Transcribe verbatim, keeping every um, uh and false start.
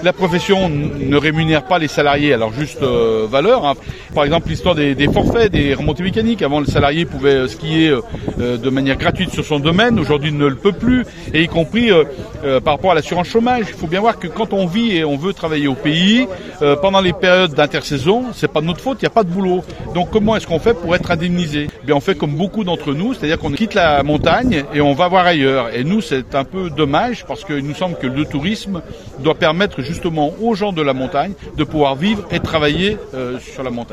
La profession ne rémunère pas les salariés à leur juste euh, valeur. Hein. Par exemple, l'histoire des, des forfaits, des remontées mécaniques. Avant, le salarié pouvait skier euh, de manière gratuite sur son domaine. Aujourd'hui, il ne le peut plus. Et y compris euh, euh, par rapport à l'assurance chômage. Il faut bien voir que quand on vit et on veut travailler au pays, euh, pendant les périodes d'intersaison, c'est pas de notre faute, il n'y a pas de boulot. Donc comment est-ce qu'on fait pour être indemnisé? Eh bien, on fait comme beaucoup d'entre nous, c'est-à-dire qu'on quitte la montagne et on va voir ailleurs. Et nous, c'est un peu dommage parce qu'il nous semble que le tourisme doit permettre justement aux gens de la montagne de pouvoir vivre et travailler euh, sur la montagne.